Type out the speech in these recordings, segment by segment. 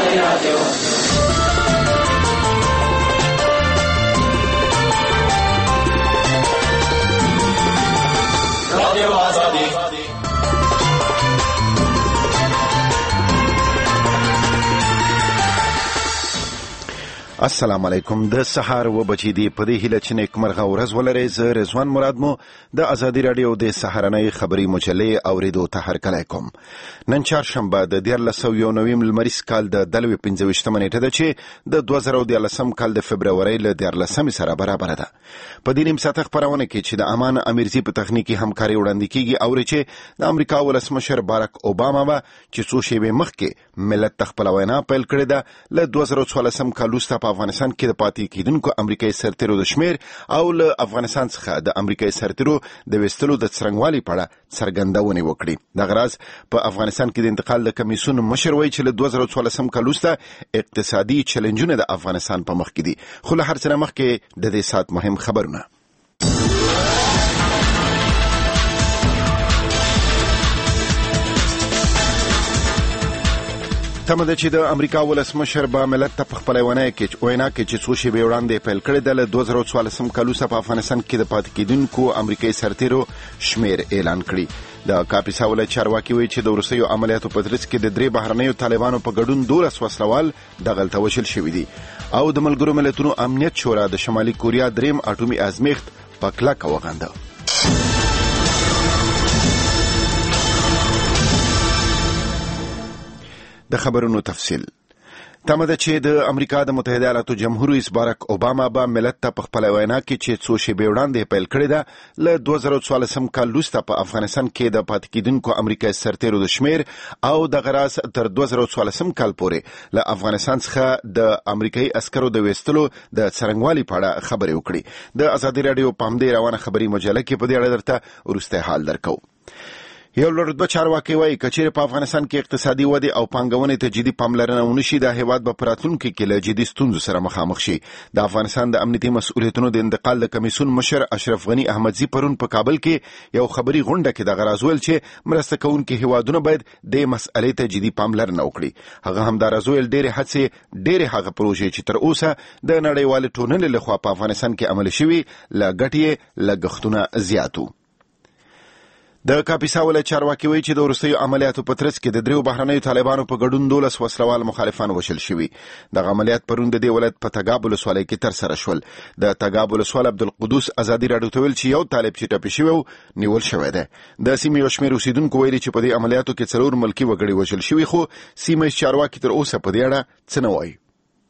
السلام علیکم. د سهار و بجې دی په دې هیله چې نیکمرغه ورځ ولرئ. زه رضوان مراد مو د ازادي راډیو د سهارنۍ خبري مجلې اوریدو ته هرکلی کوم. نن چهارشنبه د 1419 لمریز کال د 25 نیټه ده چې د 2013 کال د فبرवरी له 14 سره برابر ده. په دې نیم ساعت خبرونه کې چې د امان امیرزي په تخنیکی همکاري وړاندې کیږي او چې د امریکا ولسمشر باراک اوباما به چې څو شیبې مخکې ملت خپل وینا پیل کړې ده له 2014 کال وروسته افغانستان کې د پاتې کېدونکو امریکایي سرتیرو د شمیر او له افغانستان څخه د امریکایي سرتیرو د وستلو د څرنګوالي په اړه څرګندونه وکړي. د غراز په افغانستان کې د انتقال د کمیسیون مشر وایي چې له 2014 کال وروسته اقتصادي چیلنجونه د افغانستان په مخ کې دي. خو له هر څه نه مخکې د دې ساعت مهم خبرونه. تمه ده چې د امریکا ولسمشر به ملت ته په خپله وینا کې چې څو شیبې وړاندې پیل کړې ده له 2014 کال وروسته په افغانستان کې د پاتې کېدونکو امریکایي سرتیرو شمیر اعلان کړي. د کاپیسا ولایت چارواکي وایي چې د وروستیو عملیاتو په ترڅ کې د 3 بهرنیو طالبانو په ګډون 12 وسلوال دغلته وژل شوي دي او د ملګرو ملتونو امنیت شورا د شمالي کوریا دریم اټومي ازمیښت په کلکه وغنده. د خبرونو تفصیل. تمه ده چې د امریکا د متحده ایالاتو جمهور رئیس باراک اوباما به ملت ته په خپله وینا کې چې څو شیبې وړاندې پیل کړې ده له 2014 کال وروسته په افغانستان کې د پاتې کېدونکو امریکایي سرتیرو د شمیر او د غراس تر 2014 کال پورې له افغانستان څخه د امریکایي عسکرو د وستلو د څرنګوالي په اړه خبرې وکړي. د ازادي راډیو په همدې روانه خبري مجله کې په دې اړه درته وروستی حال درکو. یو لوړ چارواکي وایي که چیرې په افغانستان کې اقتصادي ودې او پانګونې ته جدي پاملرنه ونشي د هیواد به په راتلونکي کې له جدي ستونزو سره مخامخ شي. د افغانستان د امنیتي مسؤلیتونو د انتقال د کمیسیون مشر اشرف غني احمدزي پرون په کابل کې یو خبري غونډه کې د غراز ویل چې مرسته کوونکي هیوادونه باید د مسئلې ته جدي پاملرنه وکړي. هغه هم د رازویل ډېرې هڅې ډېرې هغه پروژې چې تر اوسه د نړیوالې ټولنې لخوا په افغانستان کې عملي شوي له ګټې لګښتونه زیاتو. د کاپیسا ولایت چارواکي وایي چې د وروستیو عملیاتو په ترڅ کې د 3 بهرنیو طالبانو په ګډون 12 وسلوال مخالفان وژل شوي. دغه عملیات پرون د دې ولایت په تګاب ولسوالۍ کې ترسره شول. د تګاب ولسوال عبدالقدوس ازادي راډیو ته ویل چې یو طالب چې ټپي شوی و نیول شوی دی. د سیمې یو شمېر اوسیدونکو ویلي چې په دې عملیاتو کې 4 ملکي وګړي وژل شوي خو سیمه چارواکي تر اوسه په دې اړه څه نه وایي.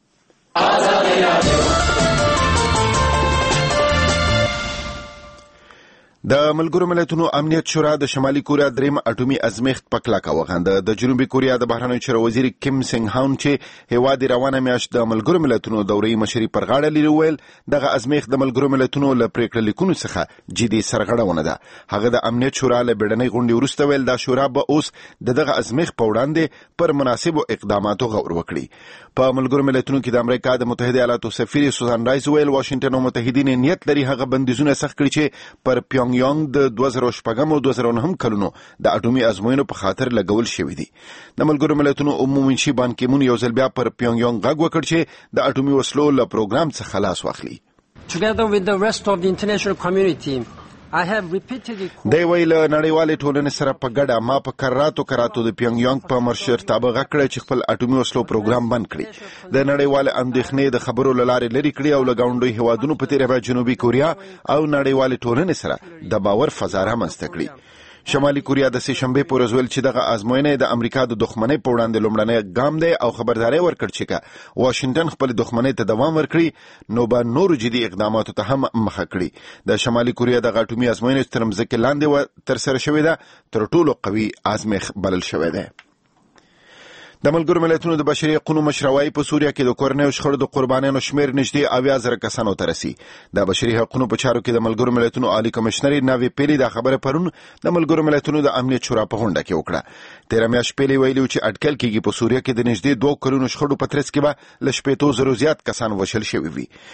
د ملګرو ملتونو امنیت شورا د شمالي کوریا دریم اټومي ازمیښت په کلکه وغنده. د جنوبي کوریا د بهرنیو چارو وزیر کیم سنګ هاون چې هیواد روانه میاشت د ملګرو ملتونو دورې مشري پر غاړه لري ویل دغه ازمیښت د ملګرو ملتونو له پریکړه لیکونو څخه جدي سرغړونه ده. هغه د امنیت شورا له بیړنۍ غونډې وروسته ویل دا شورا به اوس دغه ازمیښت په وړاندې پر مناسبو اقداماتو غور وکړي. په ملګرو ملتونو کې د امریکا د متحده ایالاتو سفیر سوزان رایس ویل واشنگټن او متحدین نیت لري هغه بندیزونه سخت کړي چې پر پیونګ د 2014 او 2009 کلونو د اټومي ازموینو په خاطر لګول شوی دي. د ملګرو ملتونو عمومي منشي بان کی مون یو ځل بیا پر پیونګ غږ وکړ چې د اټومي وسلو له پروګرام څخه خلاص واخلي. Together with the rest of the international community دی ویل نړیوالې ټولنې سره په ګډه ما په کراتو د پیونګ په مشرتابه غږ کړی چې خپل اټومي وسلو پروګرام بند کړي. د نړیوالې اندېښنې د خبرو له لارې لرې کړي او له ګاونډیو هیوادونو په تېره بیا جنوبي کوریا او نړیوالې ټولنې سره د باور فضا رامنځته کړي. شمالي کوریا د سې شنبې په ورځ ویل چې دغه ازموینه د امریکا د دښمنۍ په وړاندې لومړنی ګام دی او خبرداری ورکړ چې که واشنگټن خپل دښمنۍ ته دوام ورکړي نو به نورو جدي اقداماتو ته هم مخه کړي. د شمالي کوریا د اټومي ازموینې تر مځکې لاندې ترسره شوې ده تر ټولو قوي ازمیښت بلل شوی دی. د ملګرو ملتونو د بشري حقوقو مشروعي په سوریه کې د کورنیو شخړو د قربانیانو شمیر نږدې 80,000 کسانو ته رسي. د بشري حقوقو په چارو کې د ملګرو ملتونو عالی کمشنر ناوی پیلی دا خبره پرون د ملګرو ملتونو د امنیت شورا په غونډه کې وکړه. تیر میاشت پیلی ویلي چې اټکل کېږي په سوریه کې د نږدې 2 کلونو شخړو په ترڅ کې به ل 8,000 زیات کسان وژل شوي وي.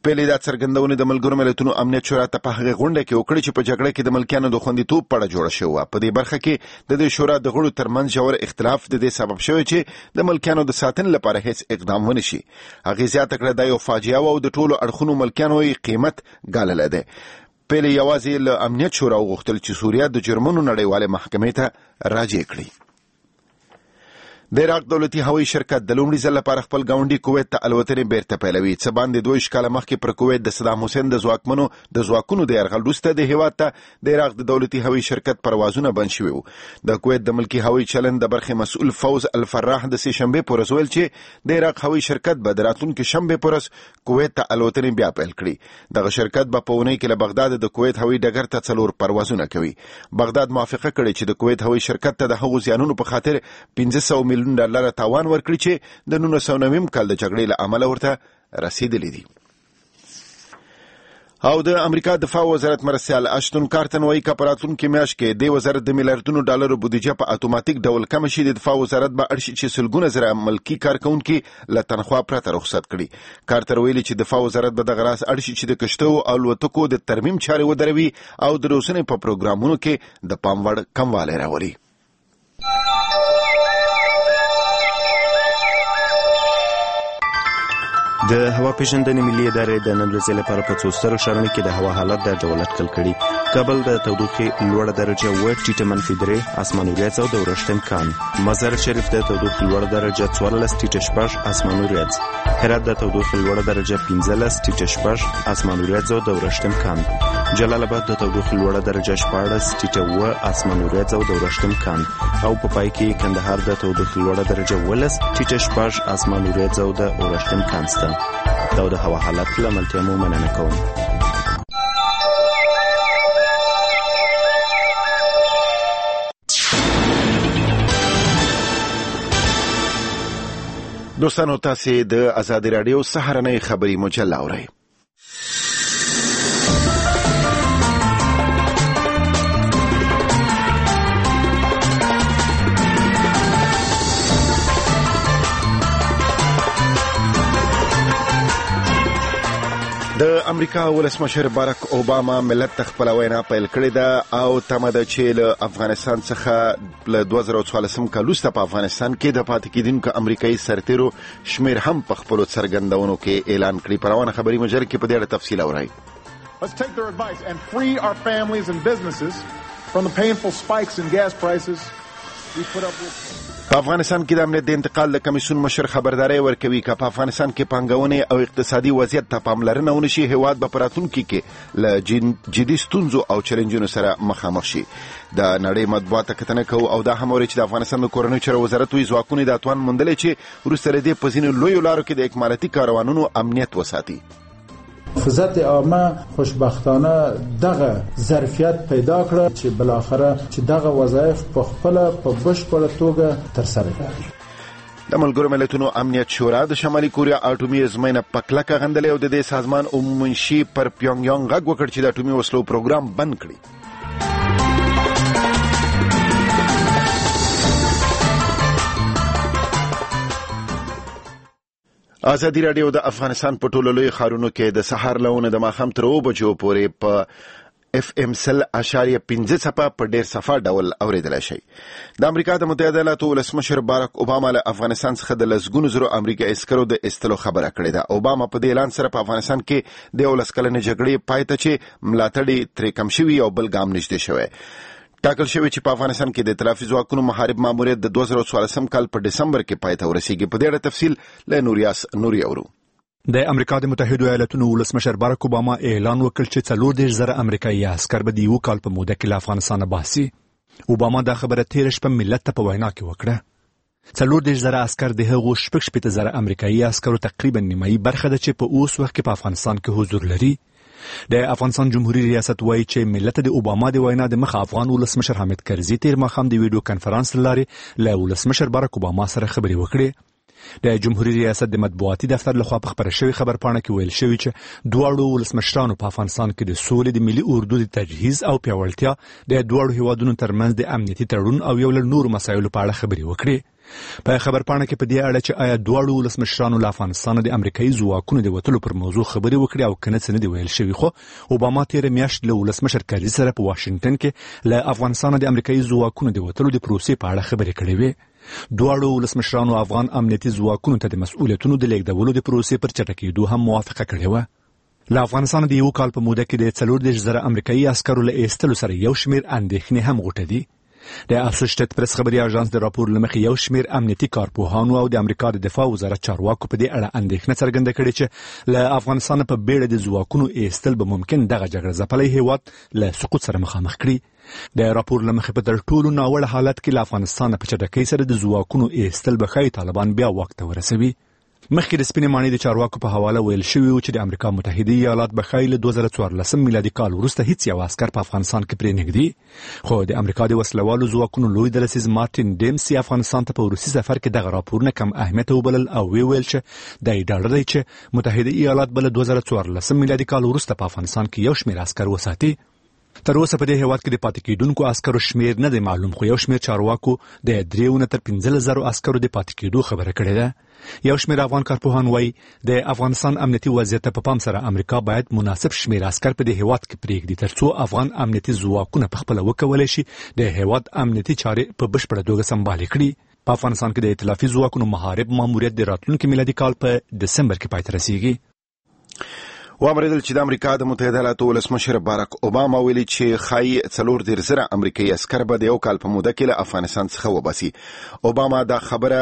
پیلې دا څرګندونه د ملګرو ملتونو امنیت شورا ته په هغه غونډه کې وکړه چې په جګړه کې د ملکیانو د خوندیتوب په اړه جوړه شوې. په دې برخه کې د دې شورا د غړو ترمنځ ژور اختلاف د دې سبب شوی چې د ملکیانو د ساتنې لپاره هیڅ اقدام ونه شي. هغه زیاته کړه دا یو فاجعه او د ټولو اړخونو ملکیانو یې قیمت ګاللی دی. پیلې یوازې له امنیت شورا وغوښتل چې سوریه د جرمونو نړیوالې محکمې ته راجع کړي. د عراق دولتي هوایي شرکت د لومړي ځل لپاره خپل ګاونډي کویت ته الوتنې بیرته پیلوي. څه باندې 2 کاله مخکې پر کویت د صدام حسین د ځواکونو د یرغل وروسته د هیواد ته د عراق د دولتي هوایي شرکت پروازونه بند شوي وو. د کویت د ملکي هوایي چلند د برخې مسؤل فوز الفراح د سې شنبې په ورځ ویل چې د عراق هوایي شرکت به د راتلونکي شنبې په ورځ کویت ته الوتنې بیا پیل کړي. دغه شرکت به په اونۍ کې له بغداد د کویت هوایي ډګر ته 4 پروازونه کوي. بغداد موافقه کړې چې د کویت هوایي شرکت ته د هغو زیانونو په خاطر $500 میلیون تاوان ورکړي چې د 1990 کال د جګړې له امله ورته رسیدلی دي. او د امریکا دفاع وزارت مرستیال اشتون کارتن وایي چې په راتلونکي میاشت کې د وزارت د میلیارډونو ډالرو بودیجه په اتوماتیک ډول کم شي. د دفاع وزارت به اړ شي چې سلګونه زره ملکي کارکونکي له تنخوا پرته رخصت کړي. کارتر ویلي چې دفاع وزارت به دغه راز اړ شي چې د کشتو او الوتکو د ترمیم چارې ودروي او د روسنې په پروګرامونو کې د پام وړ کموالی راولي. د هوا پیژندنې ملي ادارې د نن ورځې لپاره په څو سترو ښارونو کې د هوا حالت درجه اټکل کړي. کابل د تودوخې لوړه درجه 8 ټیټه -3 اسمان وریځ او د اورښت امکان. مزار شریف د تودوخې لوړه درجه 14 ټیټه 6 اسمان وریځ. هرات د تودوخې لوړه درجه 15 ټیټه 6 اسمان وریځ او د اورښت امکان. جلال آباد د تودوخې لوړه درجه 14 ټیټه 7 اسمان وریځ او د اورښت امکان. او په پای کې کندهار د تودوخې لوړه درجه 12 ټیټه 6 اسمان وریځ او د اورښت امکان شته. دا د هوا حالت له ملتیا مو مننه کوم. دوستانو تاسې د ازادي راډیو سهارنۍ خبري مجله اورئ. د امریکا ولسمشر باراک اوباما ملت ته خپل وینا پیل کړې ده او تمه ده چې له افغانستان څخه له 2014 کال وروسته په افغانستان کې د پاتې کېدونکو امریکایي سرتیرو شمیر هم په خپلو څرګندونو کې اعلان کړي. په روانه خبري مجله کې په دې اړه تفصیل اورئ. Let's take their advice and free our families and businesses from the painful spikes in gas prices we put up with. په افغانستان کې د امنیت د انتقال د کمیسیون مشر خبرداري ورکوي چې په افغانستان کې پانګونې او اقتصادي وضعیت ته پاملرنه ونشي هیواد به په راتلونکي کې له جدي ستونزو او چیلنجونو سره مخامخ شي. د نړۍ مطبوعات کتنه کوي او دا هم وایي چې د افغانستان د کورنیو چارو وزارت وی ځواکونه د اتوان مندلې چې وروسته لدې په ځینو لویو لارو کې د اکمالاتي کاروانونو امنیت وساتي. فضات عامه خوشبختانه دغه ظرفیت پیدا کړ چې بالاخره چې دغه وظایف په خپل په بشپړه توګه ترسره کړي. د ملګرو ملتونو امنیت شورا د شمالي کوریا اټومي ازموینه په کلکه غندلې او د دې سازمان عمومي پر پیونګ غږ وکړ چې د اټومي وسلو پروګرام بند کړي. ازادي راډیو د افغانستان په ټولو لوی ښارونو کې د سحر لونه د ماښام تر 2 بجو پورې په FM 100.5 څپه په ډیر صفه ډول اوریدل شي. د امریکا د متحده ایالاتو ولسمشر باراک اوباما له افغانستان څخه د لسګونو زرو امریکایي عسکرو د استلو خبره کړې ده. اوباما په دې اعلان سره په افغانستان کې د 19 کلنې جګړې پای ته چې ملاتړ ترې کم شوی او بل ګام نشته شوی. ټاکل شوی چې په افغانستان کې د ائتلافي ځواکونو محارب ماموریت د 2014 کال په دسمبر کې پای ته ورسیږي. په دې اړه تفصیل له نوریاس نوري اورو. د امریکا د متحده ایالاتونو ولسمشر باراک اوباما اعلان وکړ چې 4,000 امریکایي عسكر به د یو کال په موده کې له افغانستان باسي. اوباما دا خبره تیر شپه ملت ته په وینا کې وکړه. 4,000 عسكر د هغو 6,000 امریکایي عسکرو تقریبا نیمایي برخه ده چې په اوس وخت کې په افغانستان کې حضور لري. د افغانستان جمهوریت ریاست وایي چې ملت د اوباما د وینا د مخ افغان ولسمشر حامد کرزي تیر ماښام د ویډیو کانفرنس لارې له ولسمشر باراک اوباما سره خبرې وکړې. د جمهوریت ریاست د مطبوعاتي دفتر لخوا په خبره شوی خبرپاڼه کې ویل شوی چې دواړو ولسمشرانو په افغانستان کې د سولې د ملي اردو د تجهیز او پیاوړتیا د دواړو هیوادونو ترمنځ د امنیتي تړون او یو له نورو مسایلو په اړه خبرې وکړې. په خبرپاڼه کې په دې اړه چې آیا دواړو ولسمشرانو له افغانستان د امریکایي ځواکونو د وتلو پر موضوع خبرې وکړي او کنه څه نه دی ویل شوی، خو اوباما تیر میاشت له ولسمشر کارزي سره په واشنگټن کې له افغانستان د امریکایي ځواکونو د وتلو د پروسې په اړه خبرې کړې وې. دواړو ولسمشرانو افغان امنیتي ځواکونو ته د مسؤلیتونو د لیږدولو د پروسې پر چټکېدو هم موافقه کړې وه. له افغانستان د یو کال په موده کې د 40,000 امریکایي عسکرو له ایستلو سره یو شمېر اندېښنې هم غوټه دي. د اسوسییټډ پریس خبري اژانس د راپور لمخې یو شمېر امنیتي کارپوهانو او د امریکا د دفاع وزارت چارواکو په دې اړه اندېښنه څرګنده کړې چې له افغانستان په بیړه د ځواکونو ایستل به ممکن دغه جګړه ځپلی هیواد له سقوط سره مخامخ کړي. د راپور لمخې په تر ټولو ناوړه حالت کې له افغانستان په چټکۍ سره د ځواکونو ایستل به ښایي طالبان بیا واک ته ورسوي. مخکې د سپینې ماڼۍ د چارواکو په حواله ویل شوي و چې د امریکا متحده ایالات به ښایي له 2014 میلادي کال وروسته هیڅ یو عسکر په افغانستان کې پرې نږدي، خو د امریکا د وسلوالو ځواکونو لوی درسیز مارټین ډیمسي افغانستان ته په وروستي سفر کې دغه راپورونه کم اهمیت وبلل او ویل چې دا ډاډه دی چې متحده ایالات به له 2014 میلادي کال وروسته په افغانستان کې یو شمېر عسکر وساتي. تر اوسه په دې هیواد کې د پاتې کېدونکو عسکرو شمېر نه دی معلوم، خو یو شمېر چارواکو د 3 تر 15,000 عسکرو د پاتې کېدو خبره کړې ده. یو شمېر افغان کارپوهان وایي د افغانستان امنیتي وضعیت په پام سره امریکا باید مناسب شمېر عسکر په دې هیواد کې پرېږدي ترڅو افغان امنیتي ځواکونه په خپله وکولی شي د هیواد امنیتي چارې په بشپړه توګه سمبالې کړي. په افغانستان کې د ائتلافي ځواکونو محارب ماموریت د راتلونکي میلادي کال په دسمبر کې پای ته رسیږي. واوریدل چې د امریکا د متحده ایالاتو ولسمشر باراک اوباما ویلي چې ښایي 40,000 امریکایي عسکر به د یو کال په موده کې له افغانستان څخه وباسي. اوباما دا خبره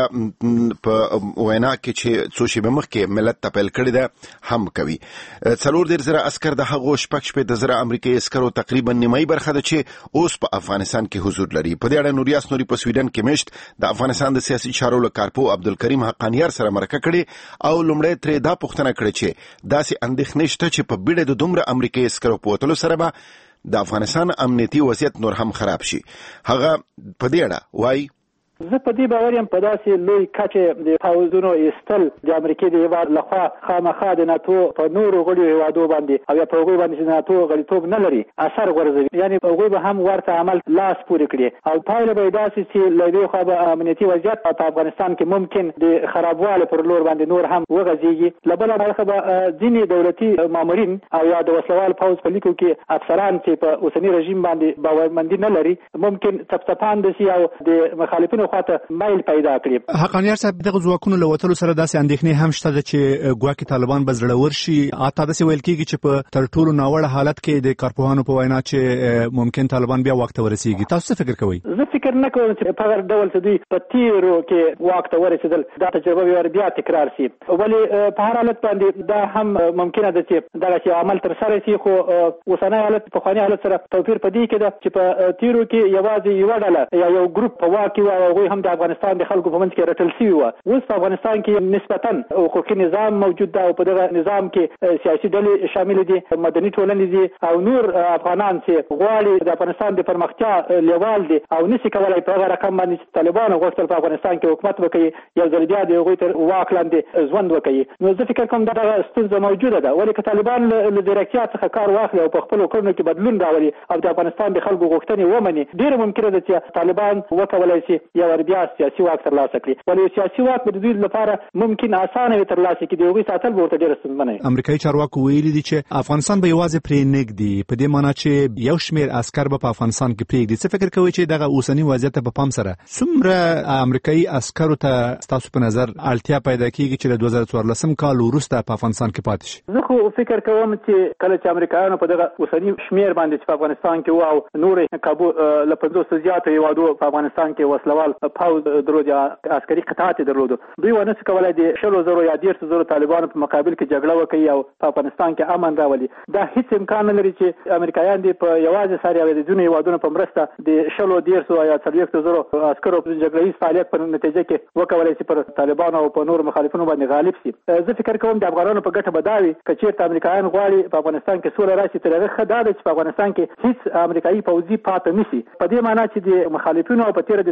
په وینا کې چې څو شېبې مخکې ملت ته پیل کړې ده هم کوي. 40,000 عسکر د هغو 60,000 امریکایي عسکرو تقریبا نیمایي برخه ده چې اوس په افغانستان کې حضور لري. په دې اړه نوریاس نوري په سویډن کې میشت د افغانستان د سیاسي چارو له کارپو عبدالکریم حقانیار سره مرکه کړې او لومړی ترې دا پوښتنه کړې چې داسې اندېښنې شته چې په بیړه د دومره امریکایي عسکرو په وتلو سره به د افغانستان امنیتي وضعیت نور هم خراب شي. هغه په دې اړه وایي زه په دې باور یم په داسې لوی کچې د پوځونو ایستل د امریکا د هیواد لخوا خامخا د ناتو په نورو غړو هیوادو باندې او یا په هغوی باندې چې ناتو غړیتوب نه لري اثر غورځوي، یعنې هغوی به هم ورته عمل لاس پورې کړي او پایله به یې داسې چې له دې خوا به امنیتي وضعیت په افغانستان کې ممکن د خرابوالي پر لور باندې نور هم وغځېږي. له بله اړخه به ځینې دولتي مامورین او یا د وسلوال پوځ په لیکو کې افسران چې په اوسني رژیم باندې باورمندي نه لري ممکن څپڅپان دسي او د مخالفینو خواته مایل پیدا کړي. حقانیار صاحب دغه ځواکونو له وتلو سره داسې اندېښنې هم شته چې ګواکې طالبان به زړور شي. اته داسې ویل کېږي چې په تر ټولو ناوړه حالت کې د کارپوهانو په وینا چې ممکن طالبان بیا واک ته ورسیږي. تاسو څه فکر کوئ؟ زه فکر نه کوم چې په هر ډول چې دوی په تیرو کې واک ته ورسېدل دا تجربه بیا تکرار شي، ولې په هر حالت باندې دا هم ممکنه ده چې دغه عمل تر سره شي، خو اوسنی حالت پخواني حالت سره توپیر په دې کې ده چې په تیرو کې یوازې یوه ډله یا یو ګروپ په واک کې و او هغوی هم د افغانستان د خلکو په منځ کې رټل شوي وه. اوس په افغانستان کې نسبتا حقوقي نظام موجود ده او په دغه نظام کې سیاسي ډلې شامل دي، مدني ټولنې دي او نور افغانان چې غواړي د افغانستان د پرمختیا لیوال دي او نشي کولای په هغه رقم باندې چې طالبانو غوښتل په افغانستان کې حکومت وکړي یو ځل بیا د هغوی تر واک لاندې ژوند وکړي. نو زه فکر کوم دغه ستونزه موجوده ده، ولې که طالبان له ځیرکتیا څخه کار واخلي او په خپلو کړنو کې بدلون راولي او د افغانستان د خلکو غوښتنې ومني ډېره ممکنه ده چې طالبان وکولای شي یو ور بیا سیاسي واک ترلاسه کړي، ولې سیاسي واک به د دوی لپاره ممکن اسانه وي ترلاسه کړي، د هغوی ساتل به ورته ډېره ستونزمنه وي. امریکایي چارواکو ویلي دي چې افغانستان به یوازې پرې نږدي، په دې معنی چې یو شمېر عسکر به په افغانستان کې پرېږدي. څه فکر کوئ چې دغه اوسني وضعیت په پام سره څومره امریکایي عسکرو ته ستاسو په نظر اړتیا پیدا کېږي چې له 2014 کال وروسته په افغانستان کې پاتې شي؟ زه خو فکر کوم چې کله چې امریکایانو په دغه اوسني شمېر باندې چې په افغانستان کې و او نورې کابو له 50 زیاتو هیوادو په افغانستان کې وسلوال پوځ درلود یا عسکري قطعات درلودو، دوی ونه شي کولای د 100,000 یا 150,000 طالبانو په مقابل کې جګړه وکړي او په افغانستان کې امن راولي. دا هیڅ امکان نه لري چې امریکایان دې په یوازې سره یا د ځینو هیوادونو په مرسته د 100,000 یا 40,000 عسکرو په جګړهیز فعالیت په نتیجه کې وکولای شي پر طالبانو او په نور مخالفینو باندې غالب شي. زه فکر کوم د افغانانو په ګټه به دا وي که چېرته امریکایان غواړي په افغانستان کې سوله راشي، تر هغه ښه دا ده چې په افغانستان کې هیڅ امریکایي پوځي پاتې نه شي، په دې معنی چې د مخالفینو او په تېره د طالبانو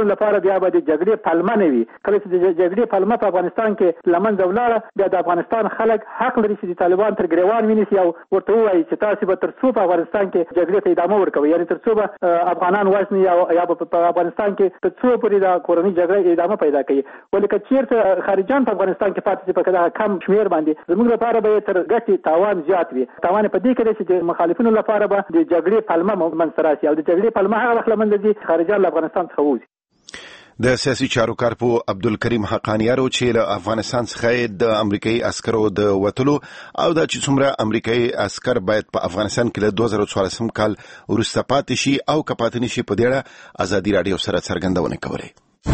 لپاره بیا به د جګړې پلمه نه وي. کله چې د جګړې پلمه په افغانستان کې لمنځه ولاړه، بیا د افغانستان خلک حق لري چې د طالبان تر ګریوان ونیسي او ورته ووایي چې تاسو به تر څو په افغانستان کې جګړې ته ادامه ورکوئ، یعنې تر څو به افغانان وژني یا په افغانستان کې تر څو پورې د کورنۍ جګړې ادامه پیدا کوي. ولې که چېرته خارجیان په افغانستان کې پاتې شي په دغه کم شمېر باندې، زموږ لپاره به تر ګټې تاوان زیات وي. تاوان په دې کې دی چې د مخالفینو لپاره به د جګړې پلمه منځته راشي او د جګړې پلمه هغه وخت له منځه ځي خارجیان له افغانستان څخه ووځي. د سیاسي چارو کارپو عبدالکریم حقانیارو چې له افغانستان څخه د امریکایي عسکرو د وتلو او د چې څومره امریکایي عسكر باید په افغانستان کې له 2014 کال وروسته پاتې شي او کپاتنی شي په دې اړه ازادي رادیو سره څرګندونه کوله.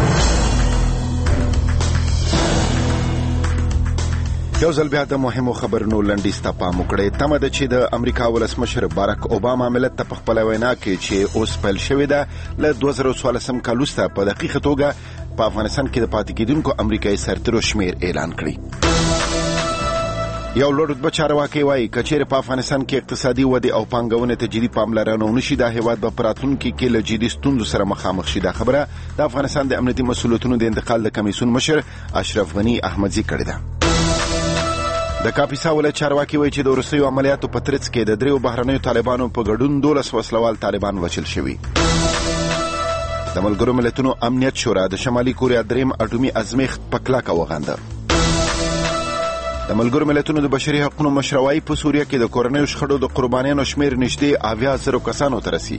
یو ځل بیا د مهمو خبرونو لنډیز ته پام وکړئ. تمه ده چې د امریکا ولسمشر باراک اوباما ملت ته په خپله وینا کې چې اوس پیل شوې ده له 2014 کال وروسته په دقیقه توګه په افغانستان کې د پاتې کېدونکو امریکایي سرتیرو شمېر اعلان کړي. یو لوړ رتبه چارواکي وایي که چیرې په افغانستان کې اقتصادي ودې او پانګونې ته جدي پاملرنه ونشي، دا هېواد به په راتلونکي کې له جدي ستونزو سره مخامخ شي. دا خبره د افغانستان د امنیتي مسؤلیتونو د انتقال د کمیسیون مشر اشرف غني احمدزي کړې ده. د کاپیسا ولایت چارواکي وایي چې د وروستیو عملیاتو په ترڅ کې د دریو بهرنیو طالبانو په ګډون 12 وسلوال طالبان وژل شوي. د ملګرو ملتونو امنیت شورا د شمالي کوریا دریم اټومي ازمیښت په کلکه وغنده. د ملګرو ملتونو د بشري حقوقو مشروعي په سوریه کې د کورنیو شخړو د قربانیانو شمېر نږدې 70,000 کسانو ته رسي.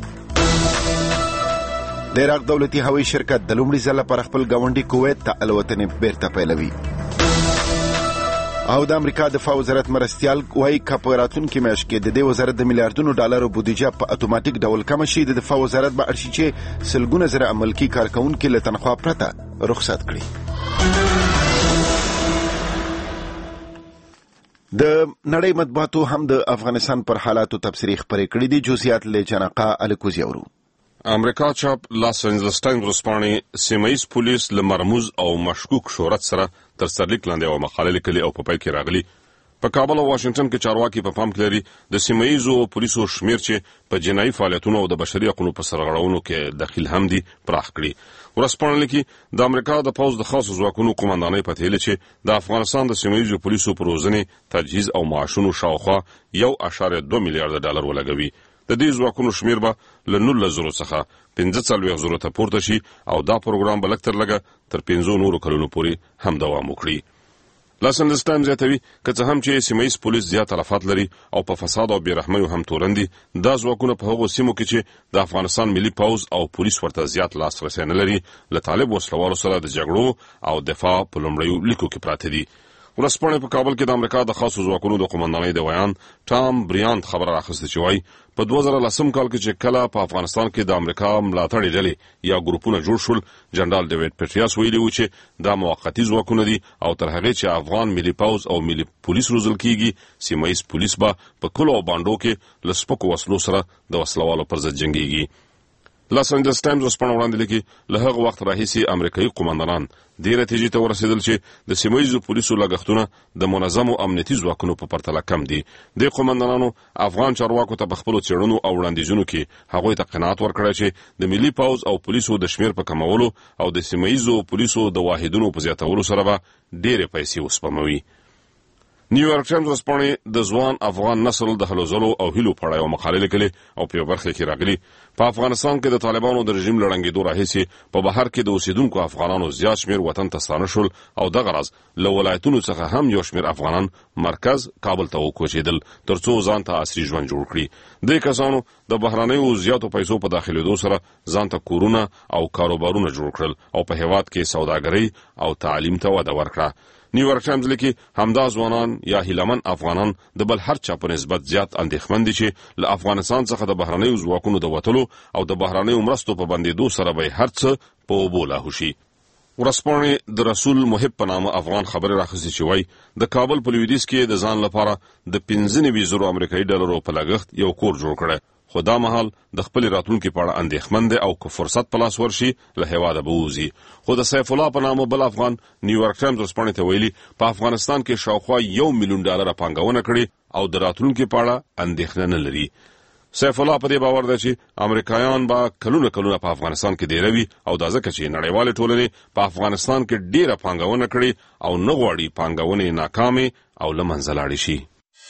د عراق دولتي هوایي شرکت د لومړي ځل لپاره خپل ګاونډي کویت ته الوتنې بیرته پیلوي. او د امریکا دفاع وزارت مرستیال وایي که په راتلونکي میاشت کې د دې وزارت د میلیارډونو ډالرو بودیجه په اتوماتیک ډول کمه شي، د دفاع وزارت به اړ شي چې سلګونه زره ملکي کارکوونکي له تنخوا پرته رخصت کړي. د نړۍ مطبوعاتو هم د افغانستان پر حالاتو تبصرې خپرې کړې دي. جزئیات له جنقا الکوزي اورو. امریکا چاپ لاس انجلس ټایمز ورځپاڼې سیمه ییز پولیس له مرموز او مشکوک شهرت سره تر سرلیک لاندې او مقاله لیکلې او په پای کې راغلي. په کابل او واشنگټن کې چارواکي په پام کې لري د سیمه ییزو پولیسو شمیر چې په جنایي فعالیتونو او د بشري حقوقو په سرغړونو کې دخیل هم دي پراخ کړي. ورځپاڼه لیکي د امریکا د پوځ د خاصو ځواکونو قومندانۍ په تیله چې د افغانستان د سیمه ییزو پولیسو پر روزنې، تجهیز او معاشونو شاوخوا 1.2 میلیارډ ډالر ولګوي. د دې ځواکونو شمیر به له 19,000 څخه 45,000 ته پورته شي او دا پروګرام به لږ تر لږه تر 5 نورو کلونو پورې هم دوام وکړي. لاس انجلس ټایمز زیاتوي که څه هم چې سیمه ییز پولیس زیات تلفات لري او په فساد او بېرحمۍ هم تورن دي، دا ځواکونه په هغو سیمو کې چې د افغانستان ملي پوځ او پولیس ورته زیات لاسرسی نه لري له طالب وسلوالو سره د جګړو او دفاع په لومړیو لیکو کې پراته دي. ورځپاڼې په کابل کې د امریکا د خاصو ځواکونو د قومندانۍ د ویان ټام بریانت خبره راخسته چې وایي په 2010 کال کې چې کله په افغانستان کې د امریکا ملاتړي ډلې یا ګروپونه جوړ شول، جنرال ډیوډ پیټریاس ویلي و چې دا موقتي ځواکونه دي او تر هغې چې افغان ملي پوځ او ملي پولیس روزل کیږي، سیمه ییز پولیس به په کلو او بانډو کې له سپکو وسلو سره د وسلوالو پر ضد جنګیږي. لاس انجلس ټایمز ورځپاڼه وړاندې لیکي له هغه وخت راهیسې امریکایي قومندانان دې نتیجې ته ورسېدل چې د سیمه ییزو پولیسو لګښتونه د منظمو امنیتي ځواکونو په پرتله کم دي. دې قومندانانو افغان چارواکو ته په خپلو څېړنو او وړاندیزونو کې هغوی ته قناعت ورکړی چې د ملي پوځ او پولیسو د شمېر په کمولو او د سیمه ییزو پولیسو د واحدونو په زیاتولو سره به ډېرې پیسې وسپموي. نیویارک ټایمز ورځپاڼې د ځوان افغان نسل د هلو ځلو او هیلو په اړه یوه مقاله لیکلې او په یوه برخه کې راغلي په افغانستان کې د طالبانو د رژیم له ړنګېدو راهیسې په بهر کې د اوسېدونکو افغانانو زیات شمېر وطن ته ستانه شول او دغه راز له ولایتونو څخه هم یو شمېر افغانان مرکز کابل ته وکوچېدل تر څو ځان ته عصري ژوند جوړ کړي. دې کسانو د بهرنیو زیاتو پیسو په داخلېدو سره ځان ته کورونه او کاروبارونه جوړ کړل او په هېواد کې سوداګرۍ او تعلیم ته وده ورکړه. نیویارک ټایمز لیکي همدا ځوانان یا هیلمن افغانان د بل هر چا په نسبت زیات اندېښمن دي چې له افغانستان څخه د بهرنیو ځواکونو د وتلو او د بهرنیو مرستو په بندېدو سره به هر څه په اوبو لاهو شي. ورځپاڼې د رسول محب په نامه افغان خبرې راخیستې چې وایي د کابل په لویدیځ کې د ځان لپاره د 95,000 امریکایي ډالرو په لګښت یو کور جوړ کړی، خو دا مهال د خپل راتلونکي په اړه اندېښمن دی او که فرصت په لاس ورشي له هېواده به ووځي. خو د سیف الله په نامه بل افغان نیویارک ټایمز ورځپاڼې ته ویلي په افغانستان کې شاوخوا $1 میلیون پانګونه کړې او د راتلونکي په اړه اندېښنه نه لري. سیف الله په دې باور دی چې امریکایان به کلونه په افغانستان کې دیروي او دا ځکه چې نړیوالې ټولنې په افغانستان کې ډیره پانګونه کړې او نه غواړي پانګونې ناکامې او له منځه لاړې شي.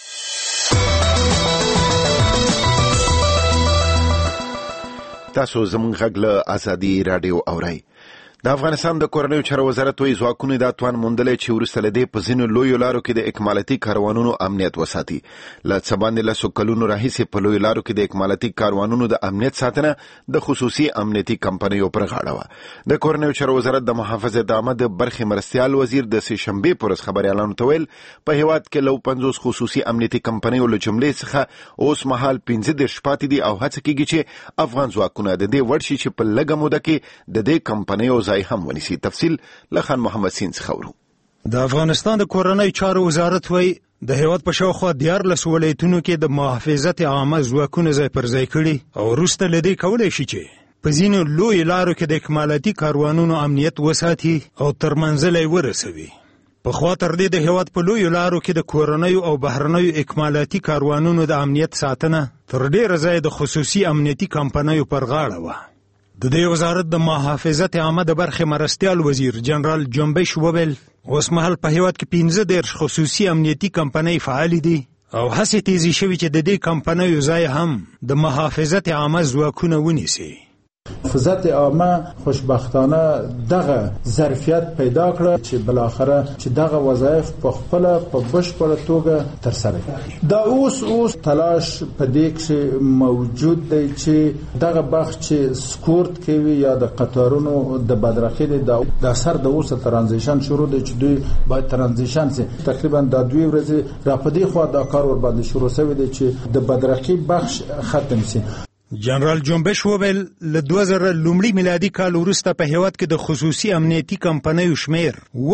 تاسو زموږ غږ له ازادي رادیو اورئ. د افغانستان د کورنیو چارو وزارت وایي ځواکونه دا توان موندلی چې وروسته له دې په ځینو لویو لارو کې د اکمالاتي کاروانونو امنیت وساتي. له څه باندې 10 کلونو راهیسې په لویو لارو کې د اکمالاتي کاروانونو د امنیت ساتنه د خصوصي امنیتي کمپنیو پر غاړه وه. د کورنیو چارو وزارت د محافظت عامه د برخې مرستیال وزیر د سې شنبې پر ورځ خبریالانو ته ویل په هیواد کې له 50 خصوصي امنیتي کمپنیو له جملې څخه اوس مهال 15 پاتې دي او هڅه کیږي چې افغان ځواکونه د دې وړ شي چې په لږه موده کې د دې کمپنیو ځای هم ونیسي. تفصیل لخان محمد سین څخه ورو. د افغانستان د کورنیو چارو وزارت وایي د هیواد په شاوخوا 14 ولایتونو کې د محافظت عامه ځواکونه ځای پر ځای کړي او وروسته له دې کولی شي چې په ځینو لویو لارو کې د اکمالاتي کاروانونو امنیت وساتي او تر منزله یې ورسوي. پخوا تر دې د هیواد په لویو لارو کې د کورنیو او بهرنیو اکمالاتي کاروانونو د امنیت ساتنه تر ډېره ځایه د خصوصي امنیتي کمپنیو پر غاړه وه. د دې وزارت د محافظت عامه د برخې مرستیال وزیر جنرال جنبش وویل اوس مهال په هیواد کې 15 خصوصي امنیتي کمپنۍ فعالې دي او هڅې تیزې شوي چې د دې کمپنیو ځای هم د محافظت عامه ځواکونه ونیسي. محافظت عامه خوشبختانه دغه ظرفیت پیدا کړ چې بالاخره چې دغه وظایف په خپل په بشپړه توګه تر سره کړي. دا اوس تلاش په دې کې موجود دی چې دغه بخش چې سکورت کوي یا د قطارونو د بدرخي د سر د اوسه ترانزیشن شروع دی چې دوی باید ترانزیشن سي. تقریبا د 2 ورځې را پدې خو دا کار ور باندې شروع شوی دی چې د بدرخي بخش ختم سي. جنرال جنبش وویل له 2000 لومړي میلادي کال وروسته په هیواد کې د خصوصي امنیتي کمپنیو شمیر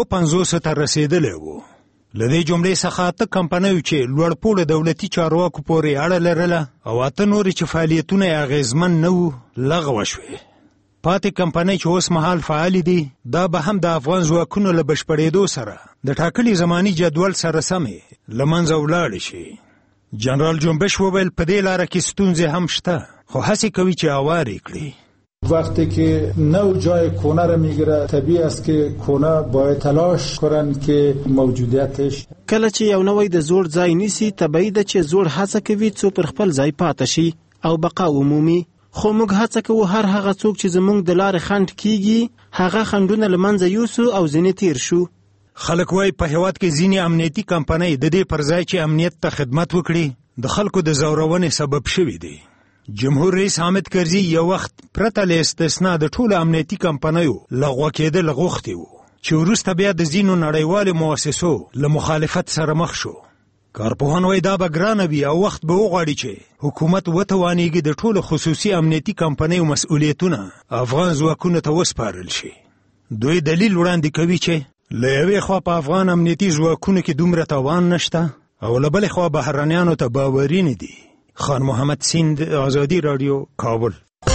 50 ته رسیدلی و. له دې جملې څخه 8 کمپنیو چې لوړپوړو دولتي چارواکو پورې اړه لرله او 8 نورې چې فعالیتونه یې اغېزمن نه وو لغوه شوې. پاتې کمپنۍ چې اوس مهال فعالې دي دا به هم د افغان ځواکونو له بشپړېدو سره د ټاکلي زماني جدول سره سمې له منځه ولاړې شي. جنرال جنبش وویل په دې لاره کې ستونزې هم شته خو هڅه کوي چې اوارې کړي. وقتی که نو جای کونه را میگیره طبیعی است که کونه باید تلاش کنن که موجودیتش کله چې یو نوی د زوړ ځای نیسي طبیعي ده چې زوړ هڅه کوي څو پر خپل ځای پاتې شي او بقا عمومي. خو موږ هڅه کوو هر هغه څوک چې زموږ د لارې خنډ کیږي هغه خنډونه له منځه یوسو او ځینې تیر شو. خلک وایي په هیواد کې ځینې امنیتي کمپنۍ د دې پر ځای چې امنیت ته خدمت وکړي د خلکو د زورونې سبب شوي دي. جمهور رئیس حامد کرزي یو وخت پرته له استثنا د ټولو امنیتي کمپنیو لغوه کېدل غوښتي وو چې وروسته بیا د ځینو نړیوالو مؤسسو له مخالفت سره مخ شو. کارپوهان وایي دا به ګرانه وي او وخت به وغواړي چې حکومت وتوانیږي د ټولو خصوصي امنیتي کمپنیو مسؤلیتونه افغان ځواکونو ته وسپارل شي. دوی دلیل وړاندې کوي چې له یوې خوا په افغان امنیتي ځواکونو کې دومره توان نشته او له بلې خوا بهرنیانو ته باوري نه دي. خان محمد سیند، آزادی رادیو، کابل.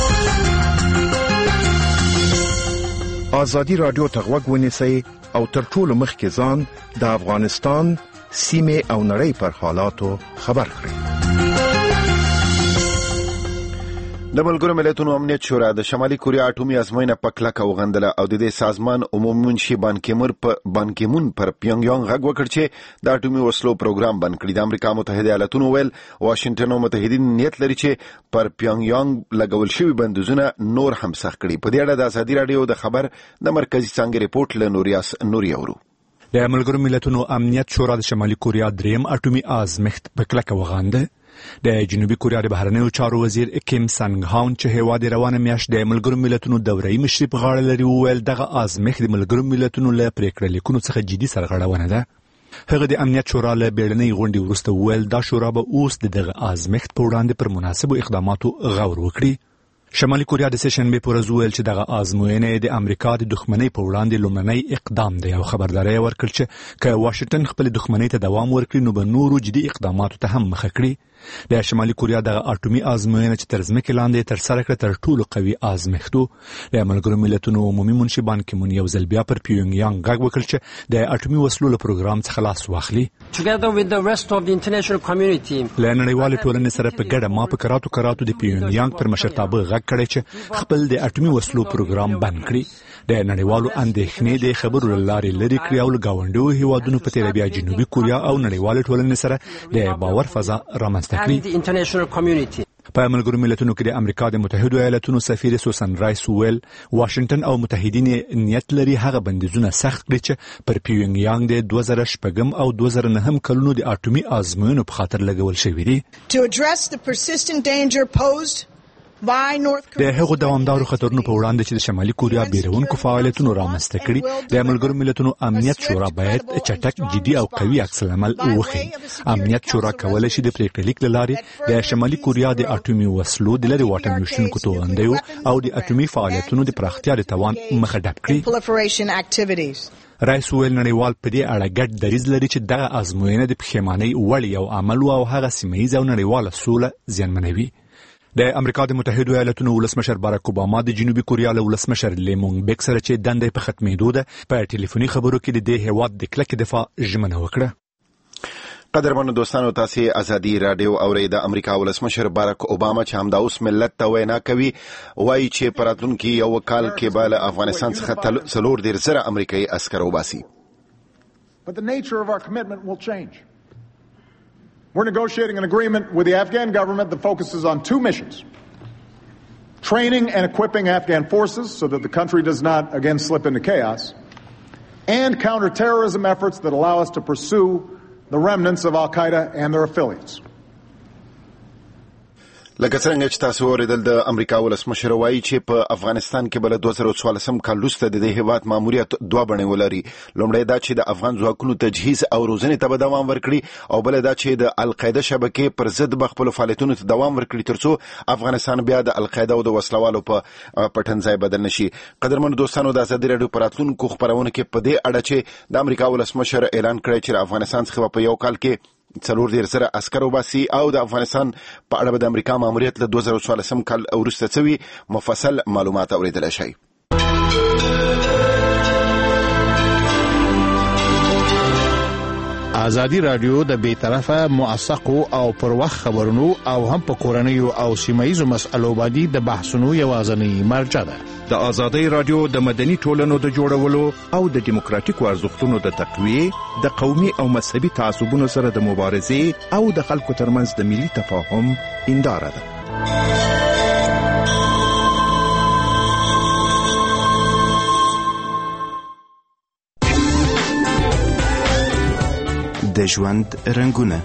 آزادی رادیو ته غوږ ونیسئ او تر ټولو مخکې ځان د افغانستان سیمې او نړۍ پر حالاتو خبر کړئ. د ملګرو ملتونو امنیت شورا د شمالي کوریا اټومي ازموینه په کلکه وغندله او د دې سازمان عمومي منشي بان کیمون پر پیونګ یانګ غږ وکړ چې د اټومي وسلو پروګرام بند کړي. د امریکا متحده ایالاتونو ویل واشنگټن او متحدین نیت لري چې پر پیونګ یانګ لګول شوی بندیزونه نور هم سخت کړي. په دې اړه د ازادي رادیو د خبر د مرکزی څنګه ریپورت له نوریاس نوري اورو. د ملګرو ملتونو امنیت شورا د شمالي کوریا دریم اټومي ازمایښت په کلکه وغانده. د جنوبي کوریا د بهرنیو چارو وزیر کیم سانګ هاون چې هیواد روانه میاشت د ملګرو ملتونو دورې مشري په غاړه لري وویل دغه ازمایښت د ملګرو ملتونو له پریکړې لیکونو څخه جدي سرغړونه ده. هغه د امنیت شورا له بیړنۍ غونډې وروسته وویل دا شورا به اوس دغه ازمایښت په وړاندې پر مناسبو اقداماتو غور وکړي. شمالي کوریا د سشنبه پر ورځ ویل چې دغه آزموینه د امریکا د دښمنۍ په وړاندې لومړنی اقدام دی او خبرداري ورکړه چې که واشنگټن خپل دښمنۍ ته دوام ورکړي نو به نورو جدي اقداماتو ته هم مخه کړي. د شمالي کوریا دغه اټومي آزموینه چې تر ځمکې لاندې تر سره کړه تر ټولو قوي آزمېښتو. د ملګرو ملتونو عمومي منشي بان کی مون یو ځل بیا پر پیونګیانګ غږ وکړ چې د اټومي وسلو له پروګرام څخه لاس واخلي. Together with the rest of the international community. له نړیوالې ټولنې سره په ګډه ما په کراتو د پیونګیانګ پر مشرتابه غږ کړی چې خپل د اټومي وسلو پروګرام بند کړي. د نړیوالو اندېښنې د خبرو لارې لري کړې او ګاونډیو هیوادونو په تیر بیا جنوبي کوریا او نړیوالې ټولنې سره د باور فضا رامنځته کړي. په ملګرو ملتونو کې د امریکا د متحده ایالاتونو سفیر سوسن رایس ویل واشنگټن او متحدین نیت لري هغه بندیزونه سخت کړي چې پر پیونګیانګ د 2006 او 2009 کلونو د اټومي آزموینو په خاطر لګول شوی دي. د هغو دوامدارو خطرونو په وړاندې چې د شمالي کوریا بیرونکو فعالیتونو رامنځته کړي د ملګرو ملتونو امنیت شورا باید چټک جدي او قوي عکس العمل وښيي. امنیت شورا کولای شي د پریکړې لیک له لارې د شمالي کوریا د اټومي وسلو د لرې واټن ویشتونکو توغندیو او د اټومي فعالیتونو د پراختیا د توان مخه ډپ کړي. رئیس ویل نړیوال په دې اړه ګډ دریځ لري چې دغه آزموینه د پښیمانۍ وړ یو عمل او هغه سیمه ییزه او نړیواله سوله زیانمنوي. د امریکا د متحده ایالاتونو ولسمشر باراک اوباما د جنوبي کوریا له ولسمشر لیمونګ بیک سره چې دندې په ختمېدو ده په ټلیفوني خبرو کې د دې هیواد د کلک دفاع ژمنه وکړه. قدرمنو دوستانو تاسو ازادي رادیو اورئ. د امریکا ولسمشر باراک اوباما چې همدا اوس ملت ته وینا کوي وایي چې په راتلونکي یو کال کې به له افغانستان څخه 4,000 امریکایي عسکر وباسي. But the nature of our commitment will change. We're negotiating an agreement with the Afghan government that focuses on two missions: training and equipping Afghan forces so that the country does not again slip into chaos, and counterterrorism efforts that allow us to pursue the remnants of Al-Qaeda and their affiliates. لکه څنګه چې تاسو اوریدل د امریکا ولسمشر وایي چې په افغانستان کې بل 2014 کال وروسته د دې هیواد ماموریت دوه بڼې ولري. لومړی دا چې د افغان ځواکونو تجهیز او روزنې ته به دوام ورکړي او بل دا چې د القاعده شبکې پر ضد خپل فعالیتونو ته دوام ورکړي ترڅو افغانستان بیا د القاعده او د وسلوالو په پټنځای بدل نشي. قدرمنو دوستانو د ازادي رادیو پر راتلونکو خبرونه کې په دې اړه چې د امریکا ولسمشر اعلان کړی چې افغانستان څخه په یو کال کې 4,000 عسکر وباسي او د افغانستان په اړه د امریکا ماموریت له 2014 کال وروسته څوي مفصل معلومات اوریدل شي. ازادي رادیو د بیطرفه موثقو او پر وخت خبرونو او هم په کورنیو او سیمایي مسایلو باندې د بحثونو یوازنی مرجع ده. د ازادي رادیو د مدني ټولنو د جوړولو او د دیموکراتیکو ارزښتونو د تقویه د قومي او مذهبي تعصبونو سره د مبارزې او د خلکو ترمنځ د ملي تفاهم هنداره ده. د ژوند رنگونه.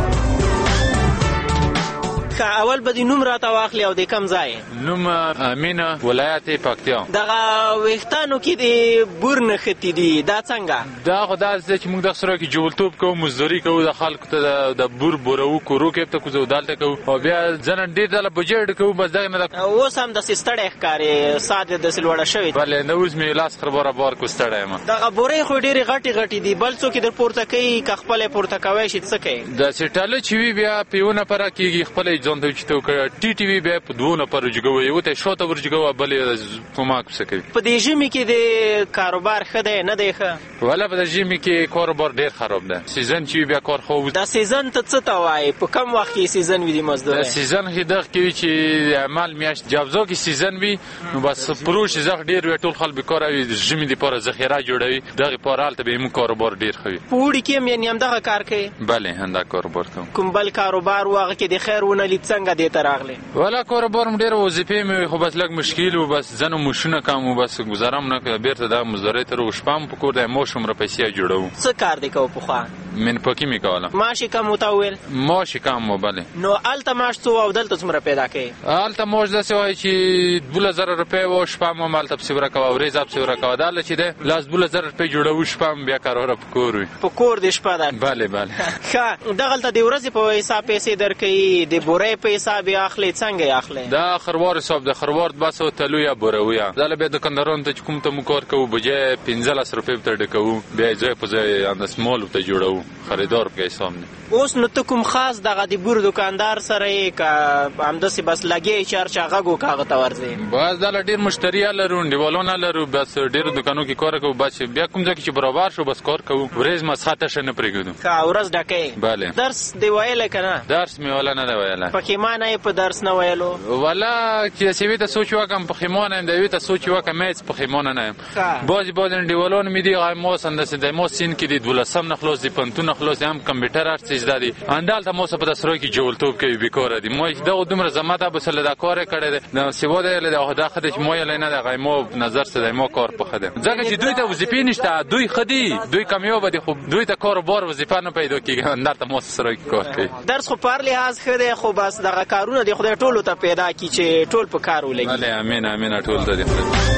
اول به د نوم راته واخلي او د کم ځای نوم امینه ولایت پکتیا. دغه ویښتانو کې د بور نښتې دي دا څنګه؟ دا خو داسې چې موږ د سره کې جوړتوب کوو مزدوري کوو د خلکو ته د بور بورو کورو کې ته کوزو دالته کوو او بیا ځنه ډېر ځله بجټ کوو بس دغه نه اوس هم داسې ستړی ښکارې ساعت یې داسې لوړه شوې بلې نه اوس مې لاس خرباره بار کو ستړی یم. دغه بورې خو ډېرې غټې غټې دي بل څوک یې در پورته کوي که خپله یې پورته کوی شي څه کوي؟ داسې ټاله چې وي بیا په یو نفره کېږي خپله یې ځان ته چې ته وکړه ټي ټي وي بیا په دوو نفرو جګوي یو ته شاته ورجګوه بل یې کوماک پسې کوي. په دې ژمي کې د کاروبار ښه دی نه دی ښه؟ ولا په دې ژمي کې کاروبار ډېر خراب دی. سیزن چې وي بیا کار خو دا سیزن ته څه ته وایي؟ په کم وخت کې سیزن وي د مزدورۍ؟ سیزن کې دغه کې وي چې عمل میاشت جابزو کې سیزن وي نو بس پروش زغ ډېر وي ټول خلک بیکاره وي د ژمي دپاره ذخیره جوړوي دغې پاره هلته به یې کاروبار ډېر ښه وي. په اوړي کې هم یعنې همدغه کار کوي؟ بلې همدا کاروبار کوم. کوم بل کاروبار و هغه کې د خیر ونه لید څنګه دې ته راغلی؟ ولا کاروبار م ډېر وظیفې مې خو بس لږ مشکل و بس ځنو مشونه کوم بس ګزاره م نه کړه بېرته دغه مزدورۍ ته شپه م په کور دی معاش عمره پیسې جوړوو. څه کار دی کوو پخوا؟ منپکي مې کوله. معاش یې کم ورته وویل؟ معاش یې کم و بلې. نو هلته معاش څو او دلته څومره پیدا کوې؟ هلته معاش داسې وایي چې 12,000 روپۍ و شپه م هم هلته پسې ورکوه ورځ پسې ورکوه دا هله چې دی لاس 12,000 روپۍ جوړوو شپه م بیا کاروبار په کور وي. په کور دې شپه ده؟ بلې بلې. ښه دغلته د ورځې په حساب پیسې درکوي د بورۍ بورې په حساب اخلي څنګه اخلي دا خروار حساب د خروار 200 تلو یا بورویا دا له د کندرون ته کوم ته مکار کوو بجې 15 روپۍ ته ډکو بیا ځای په ځای انداز مال ته جوړو خریدار په حساب نه اوس نو ته کوم خاص دغه د بور دکاندار سره یې کا همداسې بس لګي چارچ هغه کاغه ته ورځي بس دا ډیر مشتری لرو دیوالونه لرو بس ډیر دکانو کې کار کوو بس بیا کوم ځکه چې برابر شو بس کار کوو ورځ مسخته شنه پرېږدو کا ورځ ډکې bale درس دی ویل کنه درس می ولا نه دی ویل پخیمانه په درس نه ویلو ولا چې سیوی ته سوچ وکم پخیمانه دی وی ته سوچ وکم مېز پخیمانه نه باز دیوالونه می دی غموس اندسه د مو سین کې دی دولسم نخلوص دی پنتون نخلوص هم کمپیوټر ارتس دی اندال ته مو په دسرو کې جوړتوب کوي بیکاره دی مو دا دومره زماده به سره دا کار کړی نو سیوا دی له دا خدای مو یې نه دی غمو نظر سره مو کار په خده ځکه چې دوی ته وظیفه نشته دوی خدي دوی کامیاب دي خو دوی ته کار بار وظیفه نه پیدا کیږي اندر ته مو سره کار کوي درس خو پر لحاظ خده خو بس دغه کارونه دی خدای ټولو ته پیدا کی چې ټول په کار ولګي بله امين ټول ته دی